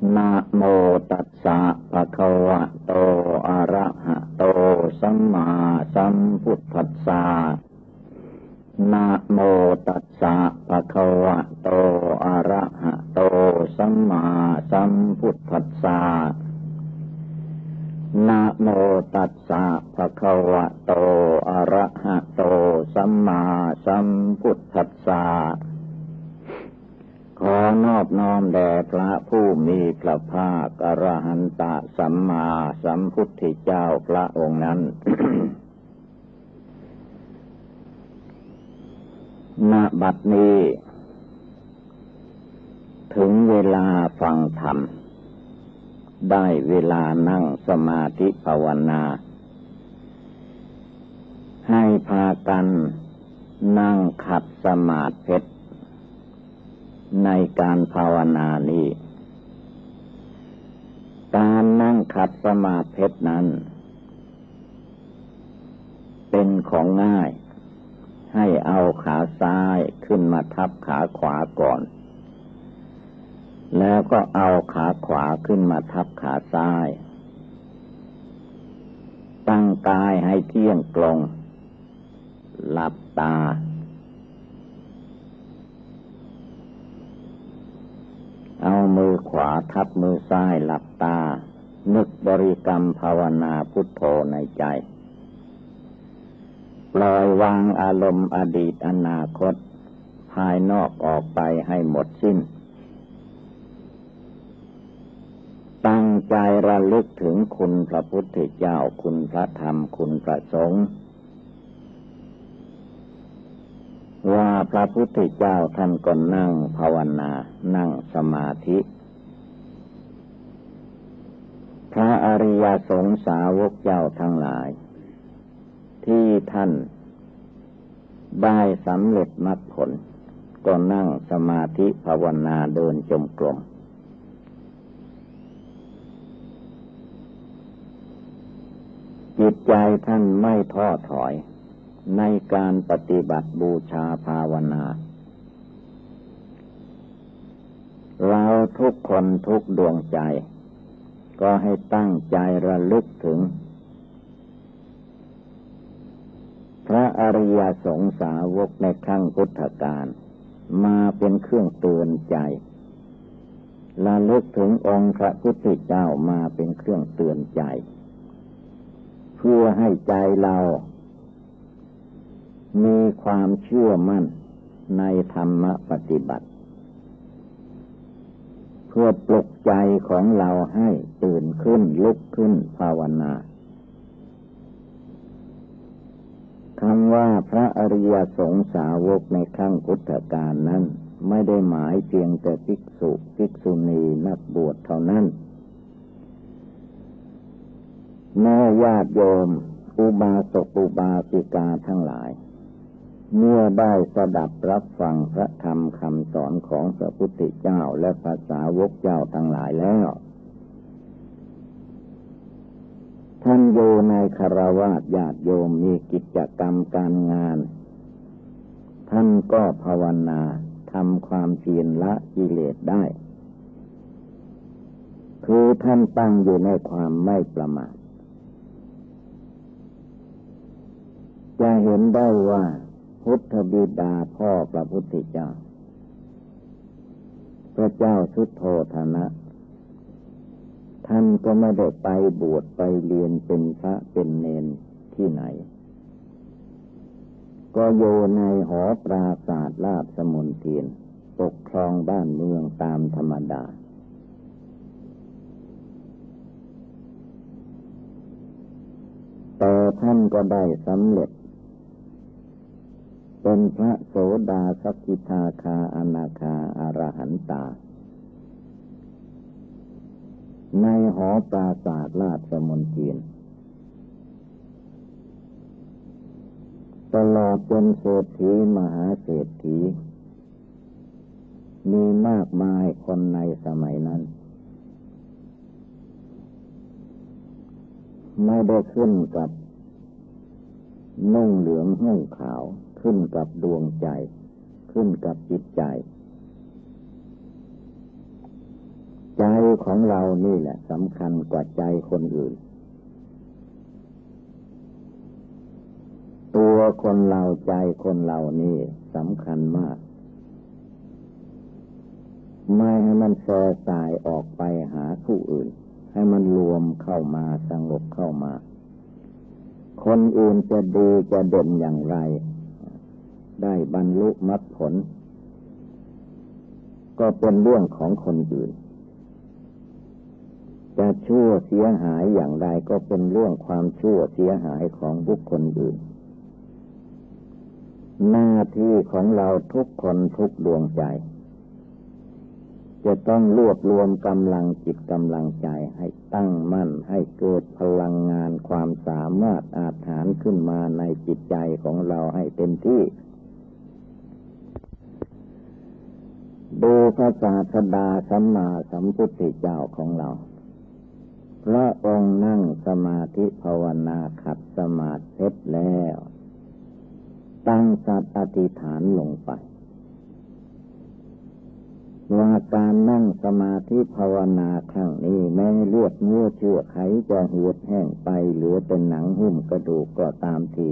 นะโมตัสสะภะคะวะโตอะระหะโตสัมมาสัมพุทธัสสะนะโมตัสสะภะคะวะโตอะระหะโตสัมมาสัมพุทธัสสะนะโมตัสสะภะคะวะโตอะระหะโตสัมมาสัมพุทธัสสะขอนอบน้อมแด่พระผู้มีพระภาคอรหันตสัมมาสัมพุทธเจ้าพระองค์นั้น ณ บัดนี้ถึงเวลาฟังธรรมได้เวลานั่งสมาธิภาวนาให้พากันนั่งขัดสมาธิในการภาวนานี้การนั่งขัดสมาธินั้นเป็นของง่ายให้เอาขาซ้ายขึ้นมาทับขาขวาก่อนแล้วก็เอาขาขวาขึ้นมาทับขาซ้ายตั้งกายให้เที่ยงตรงหลับตาเอามือขวาทับมือซ้ายหลับตานึกบริกรรมภาวนาพุทโธในใจปล่อยวางอารมณ์อดีตอนาคตภายนอกออกไปให้หมดสิ้นตั้งใจระลึกถึงคุณพระพุทธเจ้าคุณพระธรรมคุณพระสงฆ์ว่าพระพุทธเจ้าท่านก็นั่งภาวนานั่งสมาธิพระอริยสงฆ์สาวกเจ้าทั้งหลายที่ท่านได้สำเร็จมรรคผลก็นั่งสมาธิภาวนาเดินจงกรมจิตใจท่านไม่ท้อถอยในการปฏิบัติบูชาภาวนาเราทุกคนทุกดวงใจก็ให้ตั้งใจระลึกถึงพระอริยสงฆ์สาวกในครั้งพุทธกาลมาเป็นเครื่องเตือนใจระลึกถึงองค์พระพุทธเจ้ามาเป็นเครื่องเตือนใจเพื่อให้ใจเรามีความเชื่อมั่นในธรรมปฏิบัติเพื่อปลุกใจของเราให้ตื่นขึ้นลุกขึ้นภาวนาคำว่าพระอริยสงฆ์สาวกในครั้งพุทธกาลนั้นไม่ได้หมายเพียงแต่ภิกษุภิกษุณีนักบวชเท่านั้นแม่ญาติโยมอุบาสกอุบาสิกาทั้งหลายเมื่อได้สดับรับฟังพระธรรมคำสอนของพระพุทธเจ้าและพระสาวกเจ้าทั้งหลายแล้วท่านอยู่ในคฤหัสถ์ญาติโยมมีกิจกรรมการงานท่านก็ภาวนาทำความเพียรละกิเลสได้คือท่านตั้งอยู่ในความไม่ประมาทจะเห็นได้ว่าพุทธบิดาพ่อพระพุทธเจ้าพระเจ้าสุโธทนะท่านก็ไม่ได้ไปบวชไปเรียนเป็นพระเป็นเณรที่ไหนก็อยู่ในหอปราสาทราชมณฑลปกครองบ้านเมืองตามธรรมดาแต่ท่านก็ได้สำเร็จเป็นพระโสดาสกิทาคาอนาคาอรหันตาในหอปราสาทราชมณฑลตลอดจนเศรษฐีมหาเศรษฐีมีมากมายคนในสมัยนั้นไม่ได้ขึ้นกับนุ่งเหลืองห่มขาวขึ้นกับดวงใจขึ้นกับจิตใจ จใจของเรานี่แหละสำคัญกว่าใจคนอื่นตัวคนเราใจคนเรานี่สำคัญมากไม่ให้มันแส่สายออกไปหาผู้อื่นให้มันรวมเข้ามาสงบเข้ามาคนอื่นจะดีจะเด่นอย่างไรได้บรรลุมรรคผลก็เป็นเรื่องของคนอื่นจะชั่วเสียหายอย่างไรก็เป็นเรื่องความชั่วเสียหายของบุคคลอื่นหน้าที่ของเราทุกคนทุกดวงใจจะต้องรวบรวมกำลังจิตกำลังใจให้ตั้งมั่นให้เกิดพลังงานความสามารถอาจหาญขึ้นมาในจิตใจของเราให้เต็มที่ดูพระศาสดาสัมมาสัมพุทธเจ้าของเราพระองค์นั่งสมาธิภาวนาขัดสมาธิแล้วตั้งสัตย์อธิษฐานลงไปว่าการนั่งสมาธิภาวนาครั้งนี้แม้เลือดเนื้อเชื่อไขจะเหือดแห้งไปเหลือแต่หนังหุ้มกระดูกก็ตามที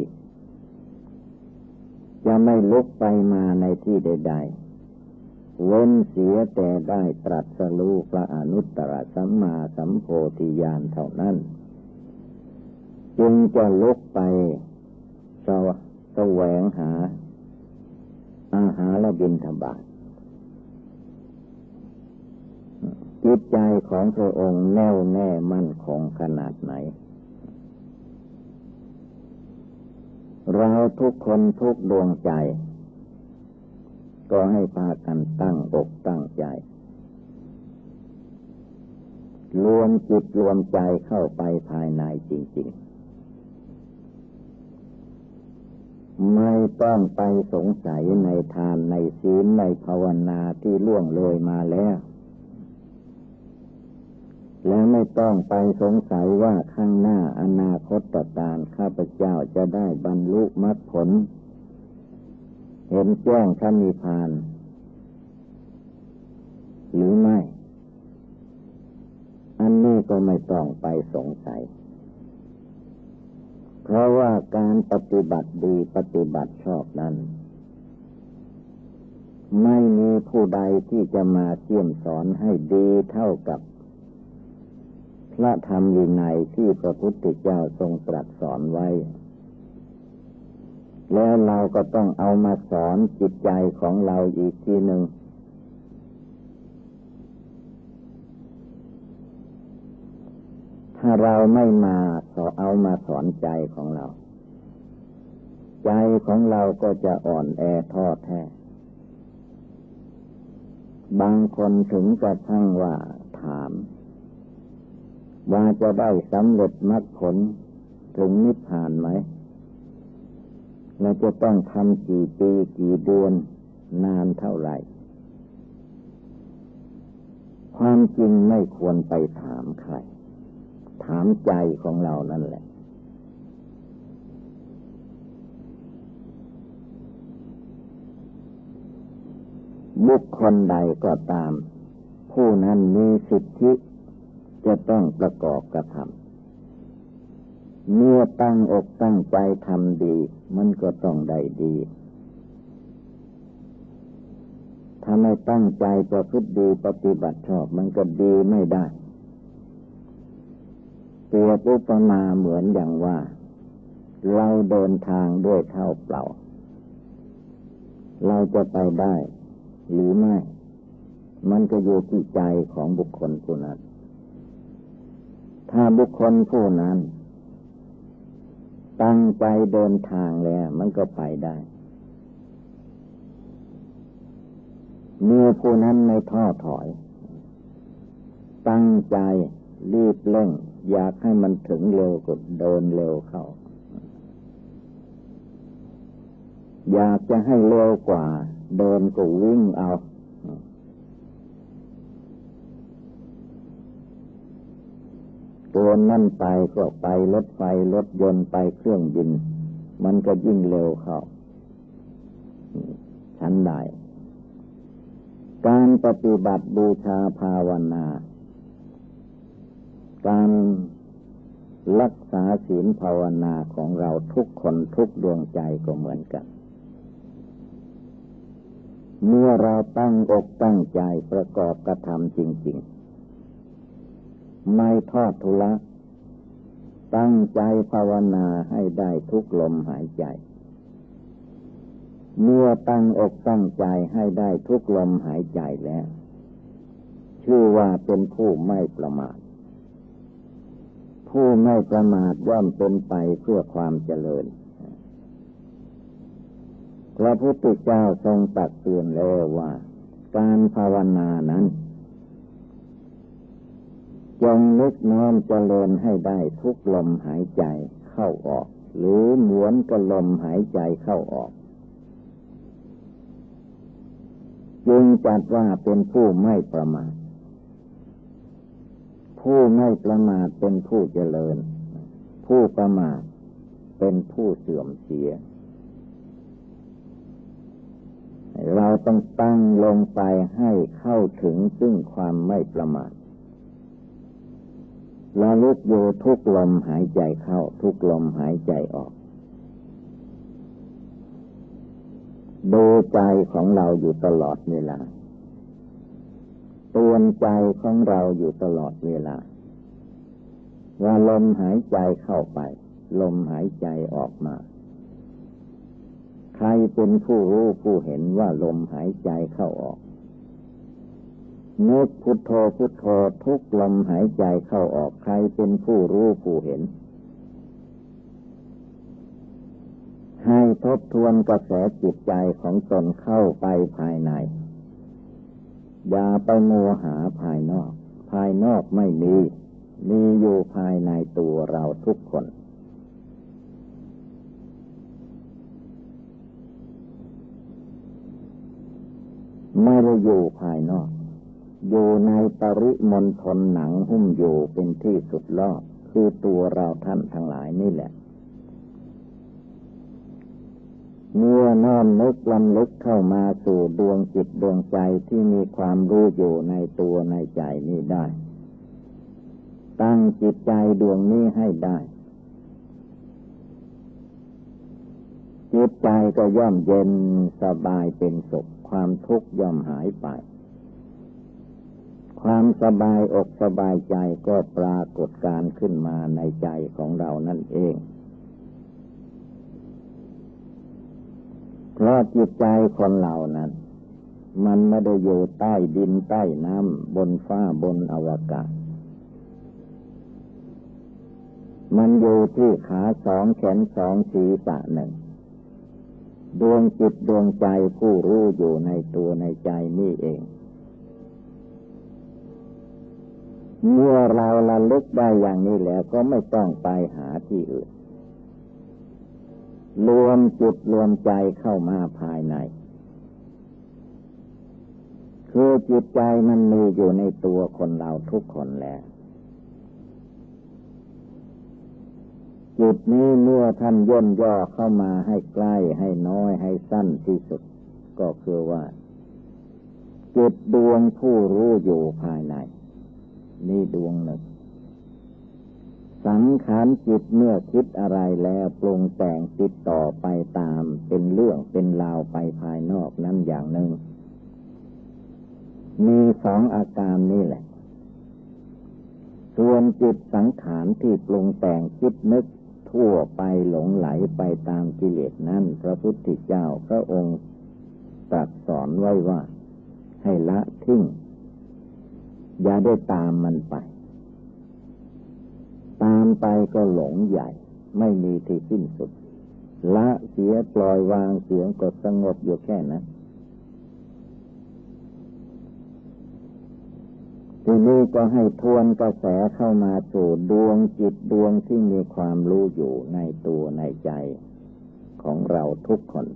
จะไม่ลุกไปมาในที่ใดๆเว้นเสียแต่ได้ตรัสรู้พระอนุตตรสัมมาสัมโพธิญาณเท่านั้นจึงจะลุกไปแสวงหาอาหารและบิณฑบาตจิตใจของพระองค์แน่วแน่มั่นคงขนาดไหนเราทุกคนทุกดวงใจก็ให้พากันตั้งอกตั้งใจรวมจิตรวมใจเข้าไปภายในจริงๆไม่ต้องไปสงสัยในทานในศีลในภาวนาที่ล่วงเลยมาแล้วและไม่ต้องไปสงสัยว่าข้างหน้าอนาคตการข้าพเจ้าจะได้บรรลุมรรคผลเห็นแจ้งพระนิพพานหรือไม่อันนี้ก็ไม่ต้องไปสงสัยเพราะว่าการปฏิบัติดีปฏิบัติชอบนั้นไม่มีผู้ใดที่จะมาเสี่ยมสอนให้ดีเท่ากับพระธรรมวินัยที่พระพุทธเจ้าทรงตรัสสอนไว้แล้วเราก็ต้องเอามาสอนจิตใจของเราอีกทีหนึ่งถ้าเราไม่มาเอามาสอนใจของเราใจของเราก็จะอ่อนแอท้อแท้บางคนถึงกระทั่งว่าถามว่าจะได้สำเร็จมรรคผลถึงนิพพานไหมเราจะต้องทำกี่ปีกี่เดือนนานเท่าไหร่ความจริงไม่ควรไปถามใครถามใจของเรานั่นแหละบุคคลใดก็ตามผู้นั้นมีสิทธิจะต้องประกอบกระทำเมื่อตั้งอกตั้งใจทำดีมันก็ต้องได้ดีถ้าไม่ตั้งใจประพฤติดีปฏิบัติชอบมันก็ดีไม่ได้เปรียบอุปมาเหมือนอย่างว่าเราเดินทางด้วยเท้าเปล่าเราจะไปได้หรือไม่มันก็อยู่ที่ใจของบุคคลผู้นั้นถ้าบุคคลผู้นั้นตั้งใจเดินทางแล้วมันก็ไปได้เมื่อผู้นั้นไม่ท้อถอยตั้งใจรีบเร่งอยากให้มันถึงเร็วก็เดินเร็วเข้าอยากจะให้เร็วกว่าเดินก็วิ่งเอาตัวนั่นไปก็ไปรถไฟรถยนต์ไปเครื่องบินมันก็ยิ่งเร็วเข้าชั้นใดการปฏิบัติบูชาภาวนาการรักษาศีลภาวนาของเราทุกคนทุกดวงใจก็เหมือนกันเมื่อเราตั้งอกตั้งใจประกอบกระทำจริงๆไม่ทอดทุละตั้งใจภาวนาให้ได้ทุกลมหายใจเมื่อตั้งอกตั้งใจให้ได้ทุกลมหายใจแล้วชื่อว่าเป็นผู้ไม่ประมาทผู้ไม่ประมาทย่อมเป็นไปเพื่อความเจริญพระพุทธเจ้าทรงตักเตือนแล้วว่าการภาวนานั้นจงนึกน้อมเจริญให้ได้ทุกลมหายใจเข้าออกหรือเหมือนกับลมหายใจเข้าออกจึงจัดว่าเป็นผู้ไม่ประมาทผู้ไม่ประมาทเป็นผู้เจริญผู้ประมาทเป็นผู้เสื่อมเสียเราต้องตั้งลงไปให้เข้าถึงซึ่งความไม่ประมาทระลึกอยู่ทุกลมหายใจเข้าทุกลมหายใจออกดูใจของเราอยู่ตลอดเวลาเตือนใจของเราอยู่ตลอดเวลาว่าลมหายใจเข้าไปลมหายใจออกมาใครเป็นผู้รู้ผู้เห็นว่าลมหายใจเข้าออกนึกพุทโธพุทโธทุกลมหายใจเข้าออกใครเป็นผู้รู้ผู้เห็นให้ทบทวนกระแสจิตใจของตนเข้าไปภายในอย่าไปมัวหาภายนอกภายนอกไม่มีอยู่ภายในตัวเราทุกคนไม่ได้อยู่ภายนอกอยู่ในปริมณฑลหนังหุ้มอยู่เป็นที่สุดรอบคือตัวเราท่านทั้งหลายนี่แหละเมื่อน้อมนึกลำลึกเข้ามาสู่ดวงจิตดวงใจที่มีความรู้อยู่ในตัวในใจนี้ได้ตั้งจิตใจดวงนี้ให้ได้จิตใจก็ย่อมเย็นสบายเป็นสุขความทุกข์ย่อมหายไปความสบายอกสบายใจก็ปรากฏการขึ้นมาในใจของเรานั่นเองเพราะจิตใจคนเรานั้นมันไม่ได้อยู่ใต้ดินใต้น้ำบนฟ้าบนอวกาศมันอยู่ที่ขาสองแขนสองศีรษะหนึ่งดวงจิตดวงใจผู้รู้อยู่ในตัวในใจนี่เองเมื่อเราระลึกได้อย่างนี้แล้วก็ไม่ต้องไปหาที่อื่นรวมจิตรวมใจเข้ามาภายในคือจิตใจมันมีอยู่ในตัวคนเราทุกคนแล้วจิตนี้เมื่อท่านย่นย่อเข้ามาให้ใกล้ให้น้อยให้สั้นที่สุดก็คือว่าจิตดวงผู้รู้อยู่ภายในนี่ดวงหนึ่งสังขารจิตเมื่อคิดอะไรแล้วปรุงแต่งติดต่อไปตามเป็นเรื่องเป็นราวไปภายนอกนั้นอย่างหนึ่งมีสองอาการนี่แหละส่วนจิตสังขารที่ปรุงแต่งคิดนึกทั่วไปหลงไหลไปตามกิเลสนั้นพระพุทธเจ้าพระองค์ตรัสสอนไว้ว่าให้ละทิ้งอย่าได้ตามมันไปตามไปก็หลงใหญ่ไม่มีที่สิ้นสุดละเสียปล่อยวางเสียก็สงบอยู่แค่นั้นทีนี้ก็ให้ทวนกระแสเข้ามาสู่ดวงจิตดวงที่มีความรู้อยู่ในตัวในใจของเราทุกคน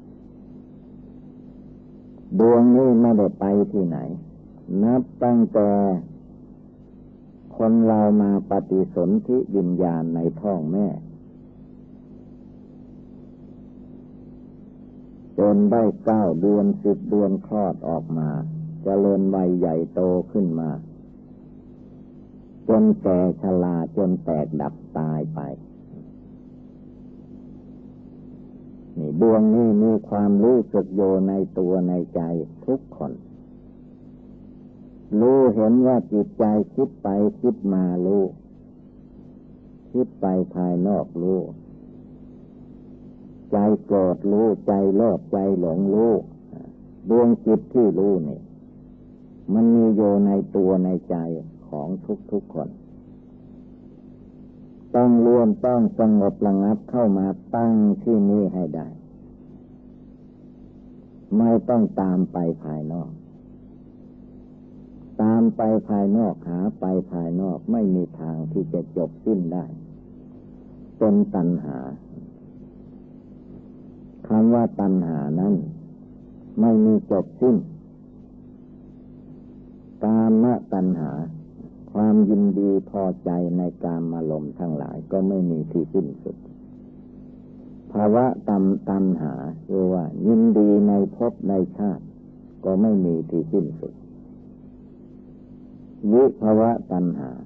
ดวงนี้ไม่ได้ไปที่ไหนนับตั้งแต่คนเรามาปฏิสนธิวิญญาณในท้องแม่จนได้9 เดือน10 เดือนคลอดออกมาเจริญวัยใหญ่โตขึ้นมาจนแก่ชราจนแตกดับตายไปนี่ดวงนี้มีความรู้สึกอยู่ในตัวในใจทุกคนรู้เห็นว่าจิตใจคิดไปคิดมารู้คิดไปภายนอกรู้ใจโกรธรู้ใจโลภใจหลงรู้ดวงจิตที่รู้นี่มันมีอยู่ในตัวในใจของทุกๆคนต้องรวมต้องสงบระงับเข้ามาตั้งที่นี่ให้ได้ไม่ต้องตามไปภายนอกตามไปภายนอกหาไปภายนอกไม่มีทางที่จะจบสิ้นได้เป็นตัณหาคำว่าตัณหานั้นไม่มีจบสิ้นกามตัณหาความยินดีพอใจในกามารมณ์ทั้งหลายก็ไม่มีที่สิ้นสุดภาวะตัณหาคือว่ายินดีในภพในชาติก็ไม่มีที่สิ้นสุดวิภาวะตัณหา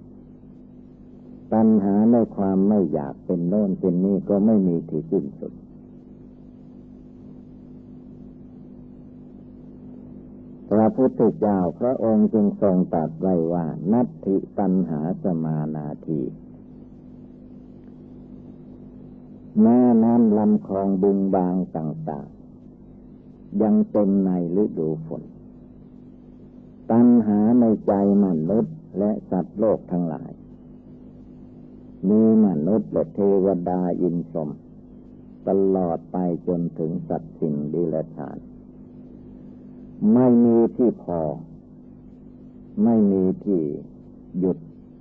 ในความไม่อยากเป็นโน่นเป็นนี่ก็ไม่มีที่สิ้นสุดพระพุทธเจ้าพระองค์จึงทรงตรัสไว้ว่านัตถิตัณหาสมานาทีแม่น้ำลำคลองบึงบางต่างๆยังเต็มในฤดูฝนตัณหาในใจมนุษย์และสัตว์โลกทั้งหลายมีมนุษย์และเทวดาอินทร์ตลอดไปจนถึงสัตว์สิ่งเดรัจฉานไม่มีที่พอไม่มีที่หยุด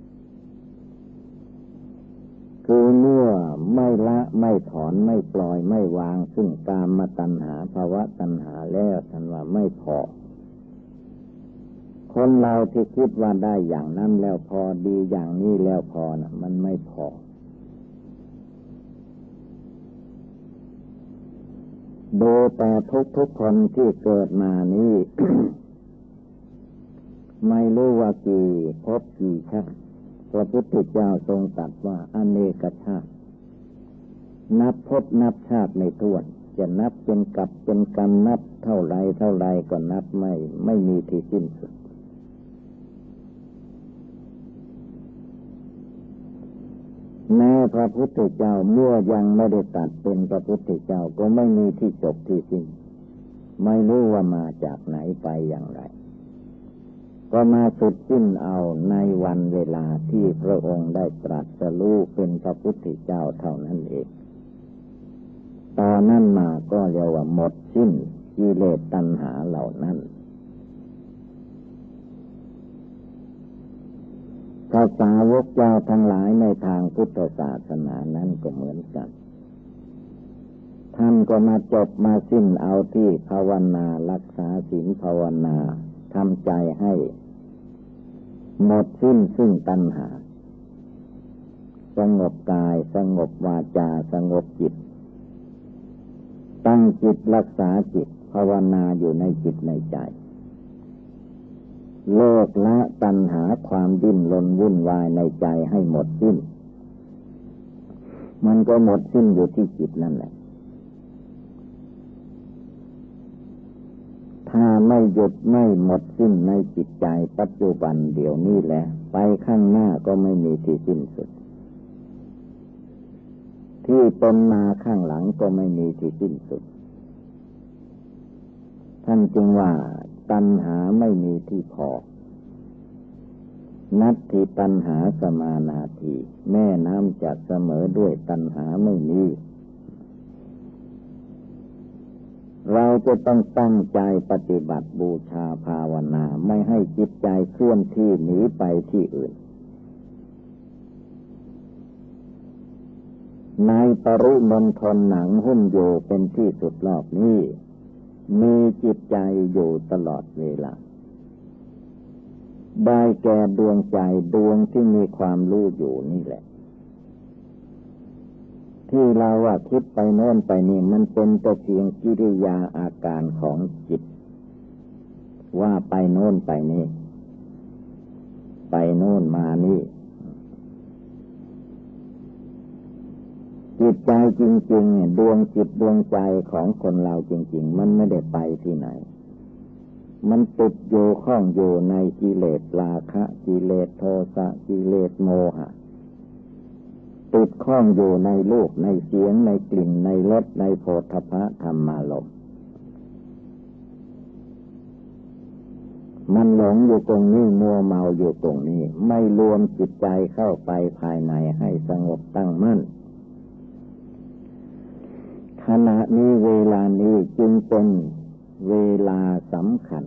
คือเมื่อไม่ละไม่ถอนไม่ปล่อยไม่วางซึ่งกามตัณหาภาวะตัณหาแล้วท่านว่าไม่พอคนเราที่คิดว่าได้อย่างนั้นแล้วพอดีอย่างนี้แล้วพอนะมันไม่พอดูแต่ทุกคนที่เกิดมานี้ ไม่รู้ว่ากี่ภพกี่ชาติพระพุทธเจ้าทรงตรัสว่าอเนกชาตินับภพนับชาติไม่ถ้วนจะนับเป็นกับเป็นกรรมนับเท่าไรก็นับไม่มีที่สิ้นสุดแม้พระพุทธเจ้าเมื่อยังไม่ได้ตรัสเป็นพระพุทธเจ้าก็ไม่มีที่จบที่สิ้นไม่รู้ว่ามาจากไหนไปอย่างไรก็มาสุดสิ้นเอาในวันเวลาที่พระองค์ได้ตรัสรู้เป็นพระพุทธเจ้าเท่านั้นเองตอนนั้นมาก็เรียกว่าหมดสิ้นกิเลสตัณหาเหล่านั้นพระสาวกเจ้าทั้งหลายในทางพุทธศาสนานั้นก็เหมือนกันท่านก็มาจบมาสิ้นเอาที่ภาวนารักษาศีลภาวนาทำใจให้หมดสิ้นซึ่งตัณหาสงบกายสงบวาจาสงบจิตตั้งจิตรักษาจิตภาวนาอยู่ในจิตในใจเลิกละตัณหาความดิ้นรนวุ่นวายในใจให้หมดสิ้นมันก็หมดสิ้นอยู่ที่จิตนั่นแหละถ้าไม่หยุดไม่หมดสิ้นในจิตใจปัจจุบันเดี๋ยวนี้แหละไปข้างหน้าก็ไม่มีที่สิ้นสุดที่เป็นมาข้างหลังก็ไม่มีที่สิ้นสุดท่านจึงว่าตัณหาไม่มีที่พอนัตถิตัณหาสมานาทีแม่น้ำจะเสมอด้วยตัณหาไม่มีเราจะต้องตั้งใจปฏิบัติบูชาภาวนาไม่ให้จิตใจเคลื่อนที่หนีไปที่อื่นในปริมณฑลหนังหุ้มอยู่เป็นที่สุดรอบนี้มีจิตใจอยู่ตลอดเวลาได้แก่ดวงใจดวงที่มีความรู้อยู่นี่แหละที่เราว่าคิดไปโน่นไปนี่มันเป็นแต่เพียงกิริยาอาการของจิตว่าไปโน่นไปนี่ไปไปโน่นมานี่จิตใจจริงๆดวงจิตดวงใจของคนเราจริงๆมันไม่ได้ไปที่ไหนมันติดอยู่ข้องอยู่ในกิเลสราคะกิเลสโทสะกิเลสโมหะติดข้องอยู่ในรูปในเสียงในกลิ่นในรสในโผฏฐัพพะธรรมารมณ์มันหลงอยู่ตรงนี้มัวเมาอยู่ตรงนี้ไม่รวมจิตใจเข้าไปภายในให้สงบตั้งมั่นขณะนี้เวลานี้จึงเป็นเวลาสำคัญ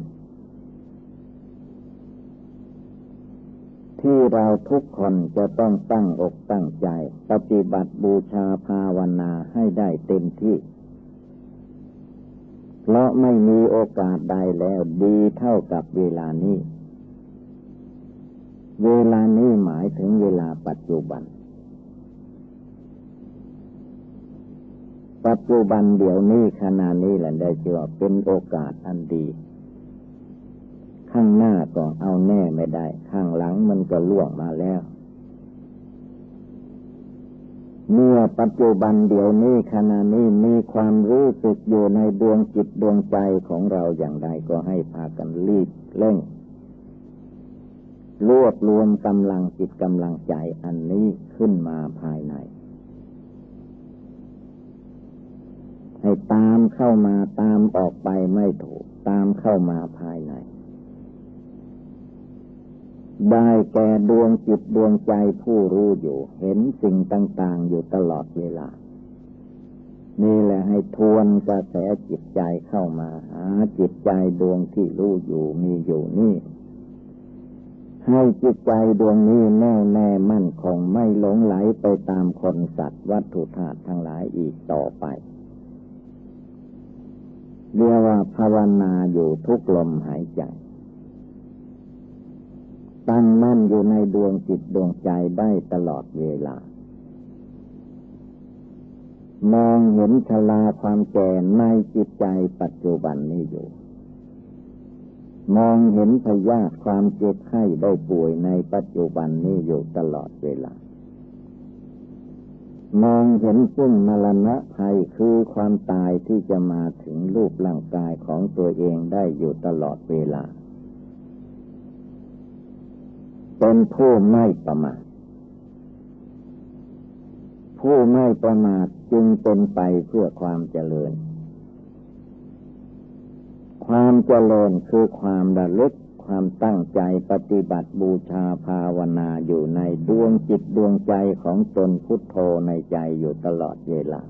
ที่เราทุกคนจะต้องตั้งอกตั้งใจปฏิบัติบูชาภาวนาให้ได้เต็มที่เพราะไม่มีโอกาสใดแล้วดีเท่ากับเวลานี้เวลานี้หมายถึงเวลาปัจจุบันปัจจุบันเดี๋ยวนี้ขณะนี้แหละได้ชื่อว่าเป็นโอกาสอันดีข้างหน้าก็เอาแน่ไม่ได้ข้างหลังมันก็ล่วงมาแล้วเมื่อปัจจุบันเดี๋ยวนี้ขณะนี้มีความรู้สึกอยู่ในดวงจิตดวงใจของเราอย่างใดก็ให้พากันรีบเร่งรวบรวมกำลังจิตกำลังใจอันนี้ขึ้นมาภายในให้ตามเข้ามาตามออกไปไม่ถูกตามเข้ามาภายในได้แก่ดวงจิตดวงใจผู้รู้อยู่เห็นสิ่งต่างๆอยู่ตลอดเวลานี่แหละให้ทวนกระแสจิตใจเข้ามาหาจิตใจดวงที่รู้อยู่มีอยู่นี่ให้จิตใจดวงนี้แน่วแน่มั่นคงไม่หลงไหลไปตามคนสัตว์วัตถุธาตุทั้งหลายอีกต่อไปเรียกว่าภาวนาอยู่ทุกลมหายใจตั้งมั่นอยู่ในดวงจิตดวงใจได้ตลอดเวลามองเห็นชราความแก่ในจิตใจปัจจุบันนี้อยู่มองเห็นพยาธิความเจ็บไข้ได้ป่วยในปัจจุบันนี้อยู่ตลอดเวลามองเห็นซึ่งมรณะภัยคือความตายที่จะมาถึงรูปร่างกายของตัวเองได้อยู่ตลอดเวลาเป็นผู้ไม่ประมาทผู้ไม่ประมาทจึงเป็นไปเพื่อความเจริญความเจริญคือความระลึกความตั้งใจปฏิบัติบูชาภาวนาอยู่ในดวงจิตดวงใจของตนพุทโธในใจอยู่ตลอดเวลา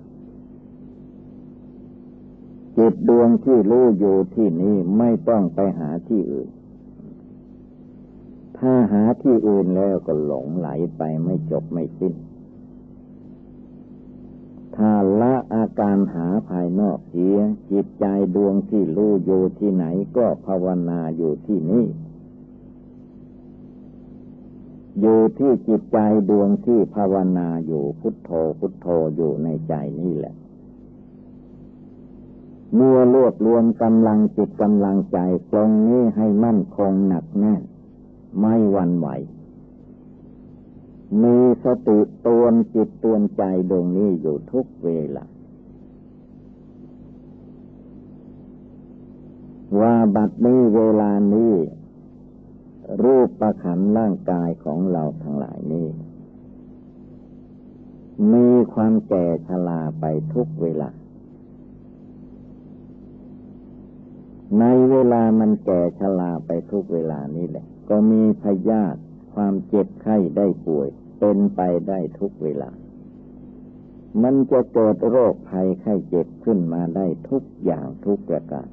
จิตดวงที่รู้อยู่ที่นี้ไม่ต้องไปหาที่อื่นถ้าหาที่อื่นแล้วก็หลงไหลไปไม่จบไม่สิ้นถ้าละอาการหาภายนอกเสียจิตใจดวงที่รู้อยู่ที่ไหนก็ภาวนาอยู่ที่นี่อยู่ที่จิตใจดวงที่ภาวนาอยู่พุทโธพุทโธอยู่ในใจนี่แหละเมื่อรวบรวมกำลังจิตกำลังใจตรงนี้ให้มั่นคงหนักแน่นไม่หวั่นไหวมีสติเตือนจิตเตือนใจดวงนี้อยู่ทุกเวลาว่าบัดนี้เวลานี้รูปประขันธ์ร่างกายของเราทั้งหลายนี้มีความแก่ชราไปทุกเวลาในเวลามันแก่ชราไปทุกเวลานี่แหละก็มีพยาธิความเจ็บไข้ได้ป่วยเป็นไปได้ทุกเวลามันจะเกิดโรคภัยไข้เจ็บขึ้นมาได้ทุกอย่างทุกประการ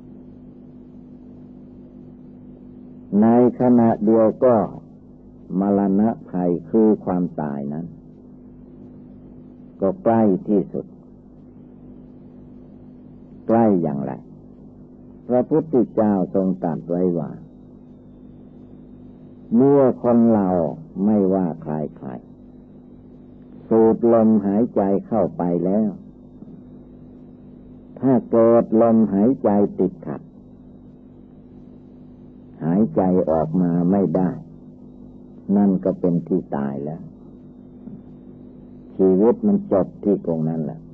ในขณะเดียวก็มรณะภัยคือความตายนั้นก็ใกล้ที่สุดใกล้อย่างไรพระพุทธเจ้าทรงตรัสไว้ว่าเมื่อคนเราไม่ว่าใครๆสูดลมหายใจเข้าไปแล้วถ้าเกิดลมหายใจติดขัดหายใจออกมาไม่ได้นั่นก็เป็นที่ตายแล้วชีวิตมันจบที่ตรงนั้นแหละ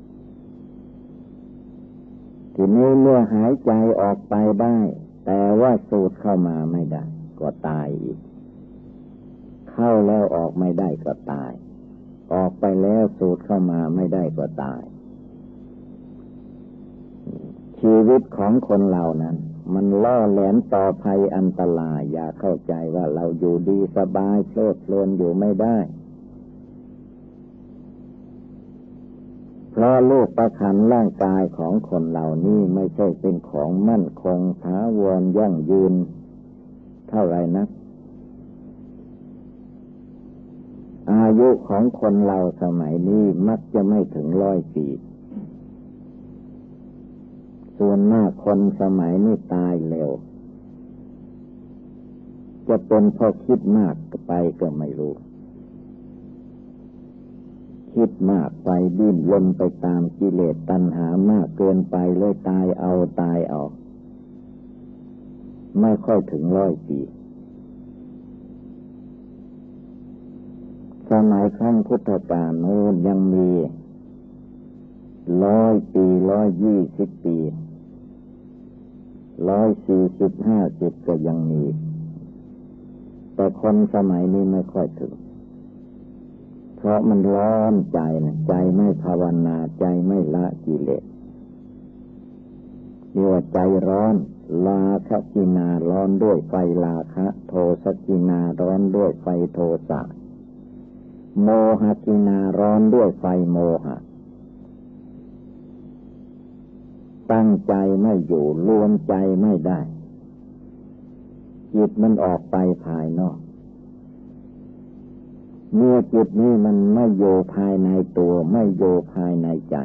ทีนี้เมื่อหายใจออกไปได้แต่ว่าสูดเข้ามาไม่ได้ก็ตายอีกเข้าแล้วออกไม่ได้ก็ตายออกไปแล้วสูดเข้ามาไม่ได้ก็ตายชีวิตของคนเรานั้นมันล่อแหลมต่อภัยอันตรายอย่าเข้าใจว่าเราอยู่ดีสบายเพลิดเพลินอยู่ไม่ได้เพราะรูปประขันร่างกายของคนเหล่านี้ไม่ใช่เป็นของมั่นคงถาวรยั่งยืนเท่าไรนักอายุของคนเราสมัยนี้มักจะไม่ถึง100 ปีส่วนมากคนสมัยนี้ตายเร็วจะเป็นเพราะคิดมากไปก็ไม่รู้คิดมากไปดิ้นรนไปตามกิเลสตัณหามากเกินไปเลยตายเอาไม่ค่อยถึง100 ปีสมัยครั้งพุทธกาลโน้นยังมี100 ปี120 ปี140 50ก็ยังมีแต่คนสมัยนี้ไม่ค่อยถึงเพราะมันร้อนใจนะใจไม่ภาวนาใจไม่ละกิเลสเรียกว่าใจร้อนราคะกินาร้อนด้วยไฟราคะโทสะกินาร้อนด้วยไฟโทสะโมหกินาร้อนด้วยไฟโมหะตั้งใจไม่อยู่รวมใจไม่ได้จิตมันออกไปภายนอกเมื่อจิตนี้มันไม่อยู่ภายในตัวไม่อยู่ภายในใจ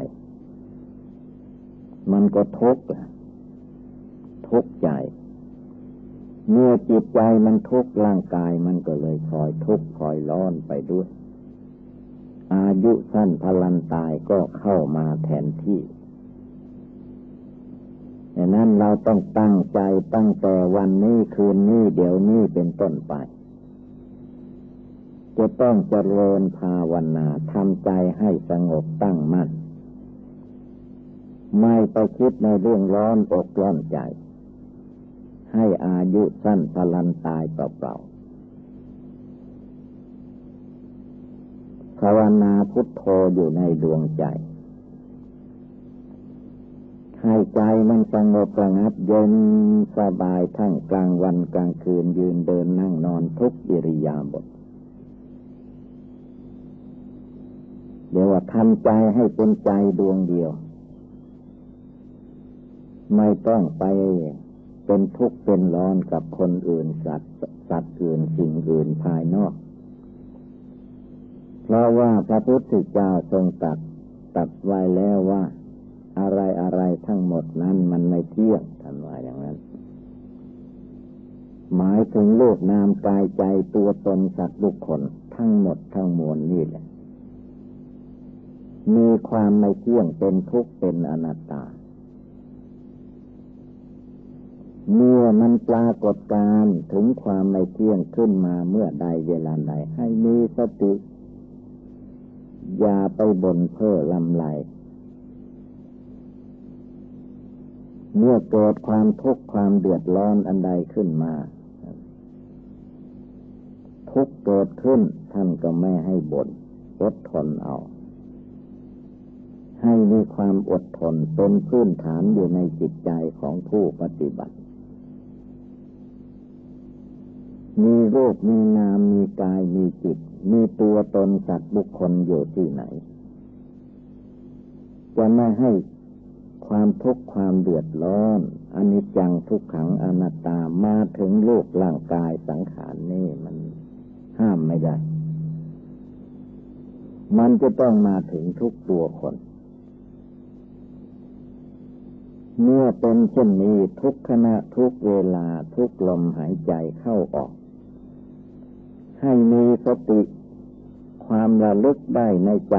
มันก็ทุกข์ใจเมื่อจิตใจมันทุกข์ร่างกายมันก็เลยคอยทุกข์คอยร้อนไปด้วยอายุสั้นพลันตายก็เข้ามาแทนที่ดังนั้นเราต้องตั้งใจตั้งแต่วันนี้คืนนี้เดี๋ยวนี้เป็นต้นไปจะต้องเจริญภาวนาทำใจให้สงบตั้งมั่นไม่ไปคิดในเรื่องร้อนอกร้อนใจให้อายุสั้นพลันตายเปล่าๆภาวนาพุทโธอยู่ในดวงใจให้ใจมันสงบระงับเย็นสบายทั้งกลางวันกลางคืนยืนเดินนั่งนอนทุกอิริยาบถเดี๋ยวว่าทำใจให้เป็นใจดวงเดียวไม่ต้องไปเป็นทุกข์เป็นร้อนกับคนอื่นสัตว์อื่นสิ่งอื่นภายนอกเพราะว่าพระพุทธเจ้าทรงตรัสไว้แล้วว่าอะไรทั้งหมดนั้นมันไม่เที่ยงท่านว่าอย่างนั้นหมายถึงรูปนามกายใจตัวตนสัตว์บุคคลทั้งหมดทั้งมวลนี่แหละมีความไม่เที่ยงเป็นทุกข์เป็นอนัตตาเมื่อมันปรากฏการณ์ถึงความไม่เที่ยงขึ้นมาเมื่อใดเวลาใดให้มีสติอย่าไปบ่นเพ้อลำไรเมื่อเกิดความทุกข์ความเดือดร้อนอันใดขึ้นมาทุกข์เกิดขึ้นท่านก็ไม่ให้บ่นอดทนเอาให้มีความอดทนเป็นพื้นฐานอยู่ในจิตใจของผู้ปฏิบัติมีรูปมีนามมีกายมีจิตมีตัวตนสัตว์บุคคลอยู่ที่ไหนจะไม่ให้ความทุกข์ความเดือดร้อนอนิจจังทุกขังอนัตตามาถึงรูปร่างกายสังขารนี่มันห้ามไม่ได้มันจะต้องมาถึงทุกตัวคนเมื่อเป็นเช่นนี้ทุกขณะทุกเวลาทุกลมหายใจเข้าออกให้มีสติความระลึกได้ในใจ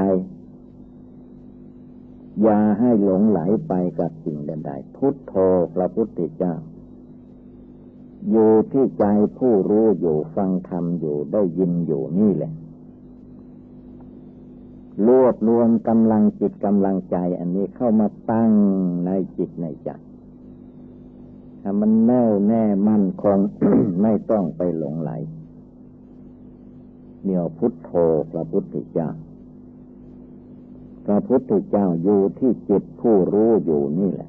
อย่าให้หลงไหลไปกับสิ่งใดๆพุทโธพระพุทธเจ้าอยู่ที่ใจผู้รู้อยู่ฟังธรรมอยู่ได้ยินอยู่นี่แหละรวบรวมกำลังจิตกำลังใจอันนี้เข้ามาตั้งในจิตในใจถ้ามันแน่วแน่มั่นคง ไม่ต้องไปหลงไหลเนี่ยพุทโธพระพุทธเจ้าพระพุทธเจ้าอยู่ที่จิตผู้รู้อยู่นี่แหละ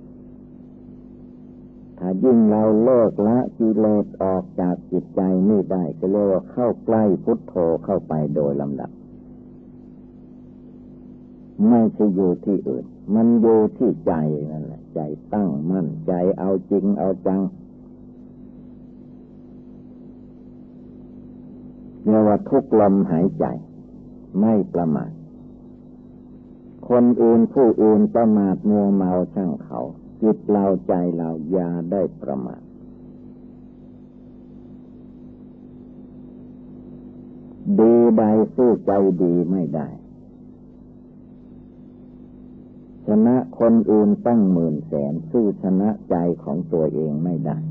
ถ้ายิ่งเราเลิกละกิเลสออกจากจิตใจนี่ได้ก็เรียกว่าเข้าใกล้พุทโธเข้าไปโดยลำดับไม่ใช่อยู่ที่อื่นมันอยู่ที่ใจนั่นแหละใจตั้งมั่นใจเอาจริงเอาจังเรียกว่าทุกลมหายใจไม่ประมาทคนอื่นผู้อื่นประมาทมัวเมาช่างเขาจิตเราใจเราอย่าได้ประมาทดีใดสู้ใจดีไม่ได้ชนะคนอื่นตั้งหมื่นแสนสู้ชนะใจของตัวเองไม่ได้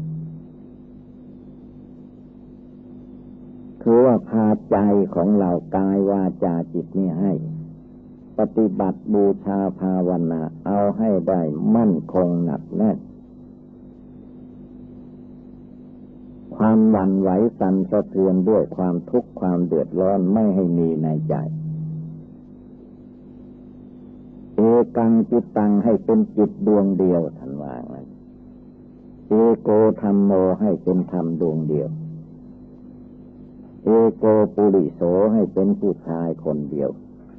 คือว่าพาใจของเรากายวาจาจิตนี้ให้ปฏิบัติบูชาภาวนาเอาให้ได้มั่นคงหนักแน่นความหวั่นไหวสั่นสะเทือนด้วยความทุกข์ความเดือดร้อนไม่ให้มีในใจเอกังจิตตังให้เป็นจิตดวงเดียวท่านว่างั้นเอโกธัมโมให้เป็นธรรมดวงเดียวเอโกปุริโสให้เป็นผู้ชายคนเดียว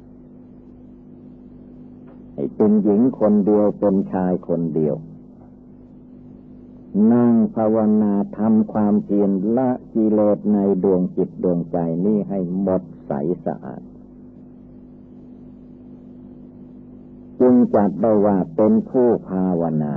ให้เป็นหญิงคนเดียวเป็นชายคนเดียวนั่งภาวนาทำความเพียรละกิเลสในดวงจิตดวงใจนี้ให้หมดใสสะอาดจึงจัดได้ว่าเป็นผู้ภาวนา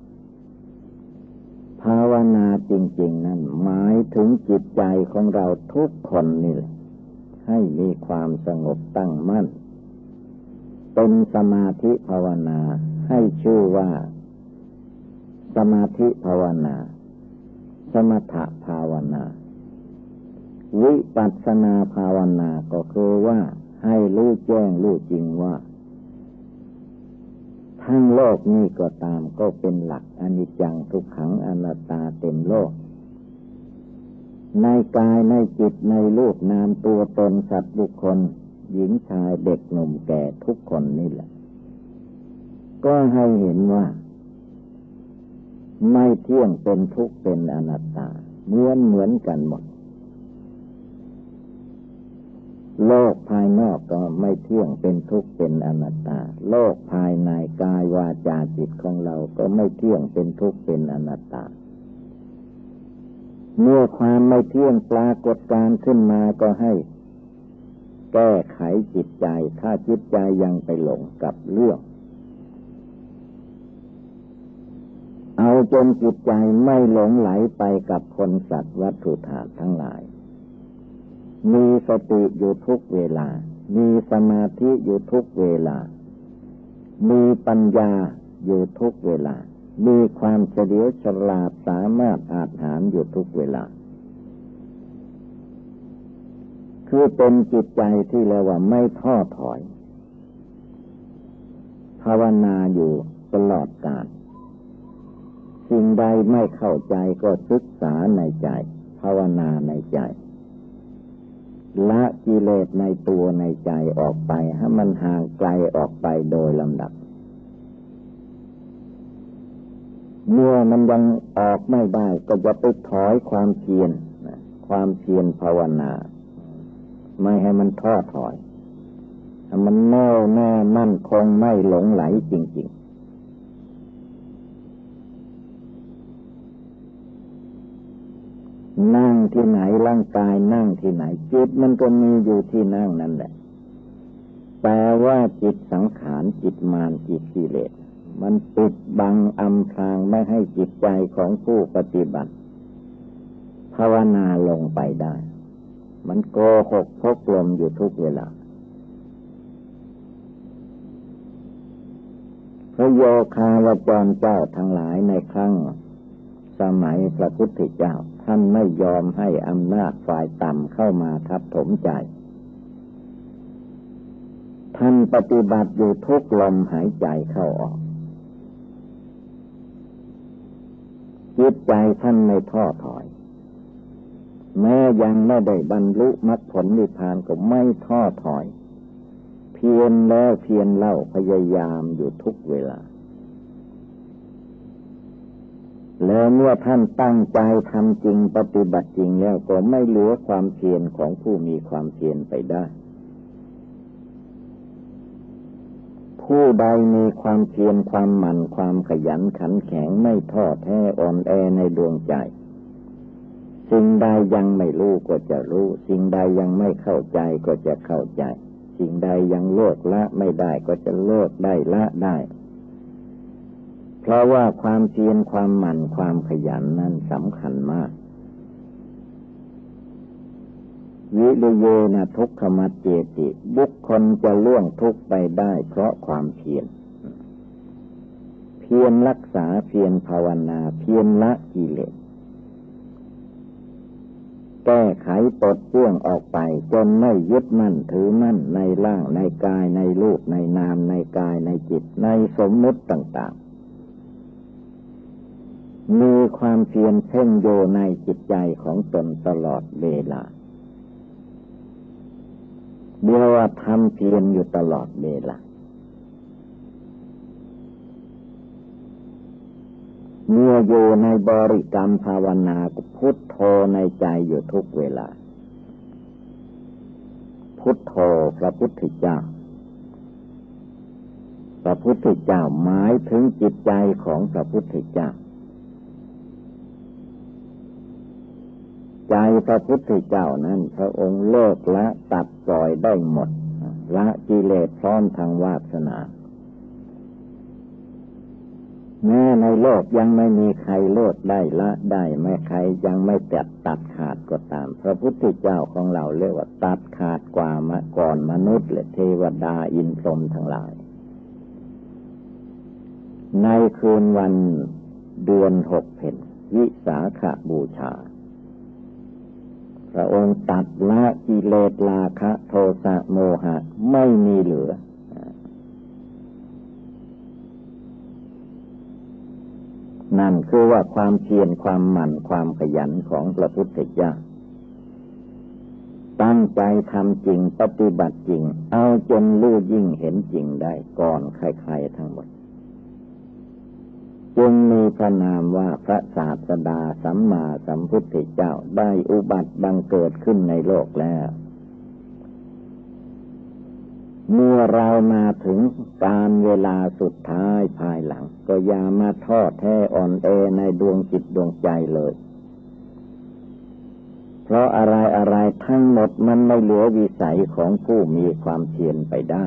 ภาวนาจริงๆนั้นหมายถึงจิตใจของเราทุกคนนี่แหละให้มีความสงบตั้งมั่นเป็นสมาธิภาวนาให้ชื่อว่าสมาธิภาวนาสมถภาวนาวิปัสสนาภาวนาก็คือว่าให้รู้แจ้งรู้จริงว่าทั้งโลกนี้ก็ตามก็เป็นหลักอนิจจังทุกขังอนัตตาเต็มโลกในกายในจิตในรูปนามตัวตนสัตว์บุคคลหญิงชายเด็กหนุ่มแก่ทุกคนนี่แหละก็ให้เห็นว่าไม่เที่ยงเป็นทุกข์เป็นอนัตตาเหมือนกันหมดโลกภายนอกก็ไม่เที่ยงเป็นทุกข์เป็นอนัตตาโลกภายในกายวาจาจิตของเราก็ไม่เที่ยงเป็นทุกข์เป็นอนัตตาเมื่อความไม่เที่ยงปรากฏการขึ้นมาก็ให้แก้ไขจิตใจถ้าจิตใจยังไปหลงกับเรื่องเอาจนจิตใจไม่หลงไหลไปกับคนสัตว์วัตถุธาตุทั้งหลายมีสติอยู่ทุกเวลามีสมาธิอยู่ทุกเวลามีปัญญาอยู่ทุกเวลามีความเฉลียวฉลาดสามารถอาจหารอยู่ทุกเวลาคือเป็นจิตใจที่เรียกว่าไม่ท้อถอยภาวนาอยู่ตลอดกาลสิ่งใดไม่เข้าใจก็ศึกษาในใจภาวนาในใจละกิเลสในตัวในใจออกไปให้มันห่างไกลออกไปโดยลำดับเมื่อมันยังออกไม่ได้ก็จะไปถอยความเพียรภาวนาไม่ให้มันท้อถอยให้มันแน่วแน่มั่นคงไม่หลงไหลจริงๆนั่งที่ไหนร่างกายนั่งที่ไหนจิตมันก็มีอยู่ที่นั่งนั่นแหละแปลว่าจิตสังขารจิตมารจิตกิเลสมันปิดบังอำพรางไม่ให้จิตใจของผู้ปฏิบัติภาวนาลงไปได้มันโกหกพกลมอยู่ทุกเวลาพระโยคาวจรเจ้าทั้งหลายในครั้งสมัยพระพุทธเจ้าท่านไม่ยอมให้อำนาจฝ่ายต่ำเข้ามาทับถมใจท่านปฏิบัติอยู่ทุกลมหายใจเข้าออกจิตใจท่านไม่ท้อถอยแม้ยังไม่ได้บรรลุมรรคผลนิพพานก็ไม่ท้อถอยเพียรแล้วเพียรเล่าพยายามอยู่ทุกเวลาแล้วเมื่อท่านตั้งใจทำจริงปฏิบัติจริงแล้วก็ไม่เหลือความเพียรของผู้มีความเพียรไปได้ผู้ใดมีความเพียรความหมั่นความขยันขันแข็งไม่ท้อแท้อ่อนแอในดวงใจสิ่งใดยังไม่รู้ก็จะรู้สิ่งใดยังไม่เข้าใจก็จะเข้าใจสิ่งใดยังเลิกละไม่ได้ก็จะเลิกได้ละได้เพราะว่าความเพียรความหมั่นความขยันนั้นสำคัญมากวิริยนะทุกขมัจเจติบุคคลจะล่วงทุกข์ไปได้เพราะความเพียรเพียรรักษาเพียรภาวนาเพียรละกิเลสแก้ไขปลดเปลื้องออกไปจนไม่ยึดมั่นถือมั่นในร่างในกายในรูปในนามในกายในจิตในสมมุติต่างๆมีความเพียรเพ่งโยในจิตใจของตนตลอดเวลาเรียกว่าทำเพียรอยู่ตลอดเวลาเมื่ออยู่ในบริกรรมภาวนาก็พุทโธในใจอยู่ทุกเวลาพุทโธพระพุทธเจ้าพระพุทธเจ้าหมายถึงจิตใจของพระพุทธเจ้าใจพระพุทธเจ้านั้นพระองค์เลิกละตัดปล่อยได้หมดละกิเลสพร้อมทางวาสนาแม้ในโลกยังไม่มีใครเลิกได้ละได้แม้ใครยังไม่ตัดขาดก็ตามพระพุทธเจ้าของเราเรียกว่าตัดขาดกว่ามาก่อนมนุษย์และเทวดาอินทร์พรหมทั้งหลายในคืนวันเดือน6 เพ็ญวิสาขบูชาพระองค์ตัดละกิเลสราคะโทสะโมหะไม่มีเหลือนั่นคือว่าความเพียรความหมั่นความขยันของพระพุทธเจ้าตั้งใจทำจริงปฏิบัติจริงเอาจนรู้ยิ่งเห็นจริงได้ก่อนใครๆทั้งหมดจึงมีพระนามว่าพระศาสดาสัมมาสัมพุทธเจ้าได้อุบัติบังเกิดขึ้นในโลกแล้วเมื่อเรามาถึงการเวลาสุดท้ายภายหลังก็อย่ามาท้อแท้อ่อนแอในดวงจิตดวงใจเลยเพราะอะไรทั้งหมดมันไม่เหลือวิสัยของผู้มีความเพียรไปได้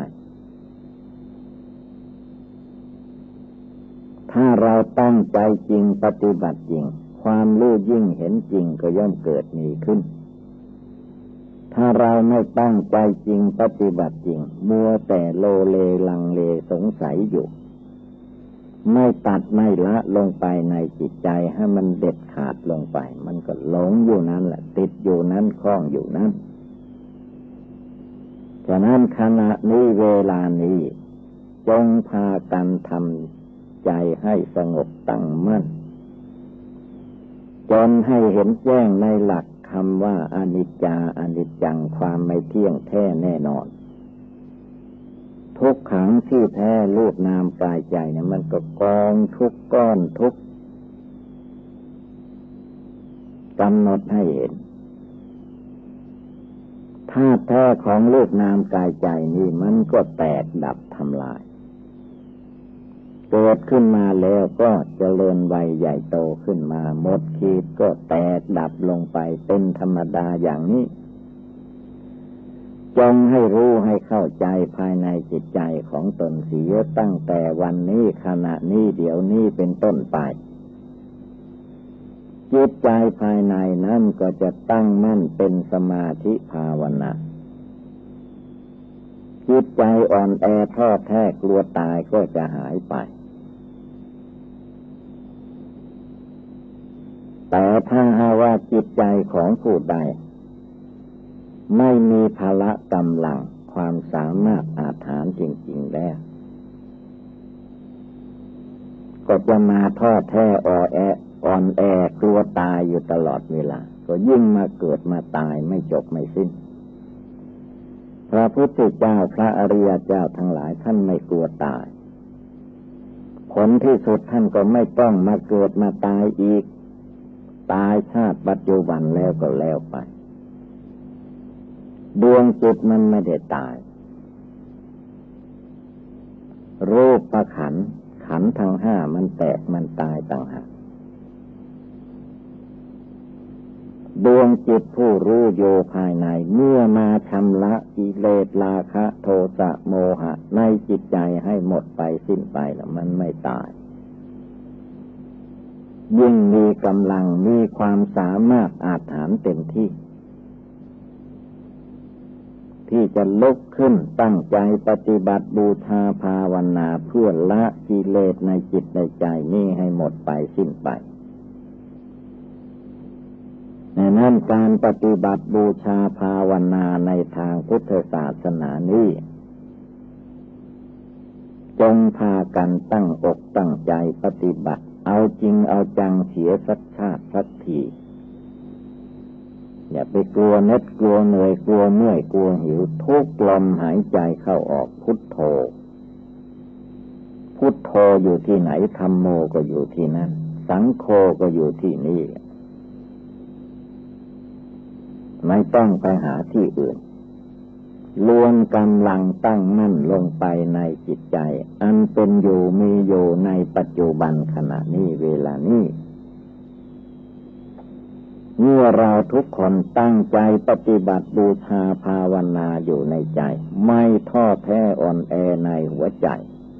ถ้าเราตั้งใจจริงปฏิบัติจริงความรู้ยิ่งเห็นจริงก็ย่อมเกิดมีขึ้นถ้าเราไม่ตั้งใจจริงปฏิบัติจริงมัวแต่โลเลลังเลสงสัยอยู่ไม่ตัดไม่ละลงไปในจิตใจให้มันเด็ดขาดลงไปมันก็หลงอยู่นั้นแหละติดอยู่นั้นคล้องอยู่นั้นฉะนั้นขณะนี้เวลานี้จงพากันทำใจให้สงบตั้งมั่นจนให้เห็นแจ้งในหลักคำว่าอนิจจาอนิจจังความไม่เที่ยงแท้แน่นอนทุกขังที่แท้รูปนามกายใจเนี่ยมันก็กองทุกก้อนทุกกำหนดให้เห็นธาตุแท้ของรูปนามกายใจนี่มันก็แตกดับทำลายเกิดขึ้นมาแล้วก็เจริญวัยใหญ่โตขึ้นมาหมดขีดก็แตกดับลงไปเป็นธรรมดาอย่างนี้จงให้รู้ให้เข้าใจภายในจิตใจของตนเสียตั้งแต่วันนี้ขณะนี้เดี๋ยวนี้เป็นต้นไปจิตใจภายในนั้นก็จะตั้งมั่นเป็นสมาธิภาวนาจิตใจอ่อนแอท้อแท้กลัวตายก็จะหายไปแต่ถ้าหากว่าจิตใจของผู้ใดไม่มีพละกำลังความสามารถอาถรรพ์จริงๆแล้วก็จะมาท้อแท้อ่อนแอกลัวตายอยู่ตลอดเวลาก็ยิ่งมาเกิดมาตายไม่จบไม่สิ้นพระพุทธเจ้าพระอริยเจ้าทั้งหลายท่านไม่กลัวตายผลที่สุดท่านก็ไม่ต้องมาเกิดมาตายอีกตายชาติปัจจุบันแล้วก็แล้วไปดวงจิตมันไม่ได้ตายรูปขันธ์ขันธ์ทั้งห้ามันแตกมันตายต่างหากดวงจิตผู้รู้โยภายในเมื่อมาชำระกิเลสราคะโทสะโมหะในจิตใจให้หมดไปสิ้นไปแล้วมันไม่ตายยิ่งมีกำลังมีความสามารถอาถรรพ์เต็มที่ที่จะลุกขึ้นตั้งใจปฏิบัติบูชาภาวนาเพื่อละกิเลสในจิตในใจนี้ให้หมดไปสิ้นไปในนั้นการปฏิบัติบูชาภาวนาในทางพุทธศาสนานี้จงพากันตั้งอกตั้งใจปฏิบัติเอาจริงเอาจังเสียสักชาติสักทีอย่าไปกลัวเหน็ดกลัวเหนื่อยกลัวเมื่อยกลัวหิวทุกลมหายใจเข้าออกพุทโธพุทโธอยู่ที่ไหนธัมโมก็อยู่ที่นั่นสังโฆก็อยู่ที่นี่ไม่ต้องไปหาที่อื่นล้วนกำลังตั้งมั่นลงไปในจิตใจอันเป็นอยู่มีอยู่ในปัจจุบันขณะนี้เวลานี้เมื่อเราทุกคนตั้งใจปฏิบัติบูชาภาวนาอยู่ในใจไม่ท้อแท้อ่อนแอในหัวใจ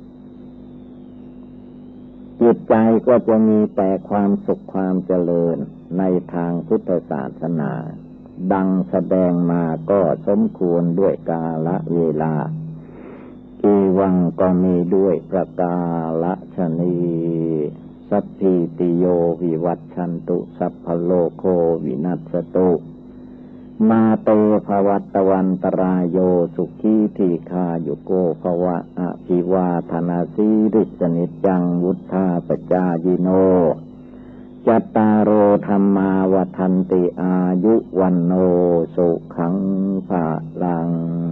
จิตใจก็จะมีแต่ความสุขความเจริญในทางพุทธศาสนาดังแสดงมาก็สมควรด้วยกาลเวลาอีวังก็มีด้วยประกาศนีสัพพิติโยวิวัชชันตุสัพพโลกโควินัสตุมาเตภวัตวันตรายโยสุขีทีฆายุโกภวะอภิวาทนาสีริสนิจจังวุธาปจายิโนจัตตารโอธรรมาวัฏันติอายุวันโนสุขังภะลัง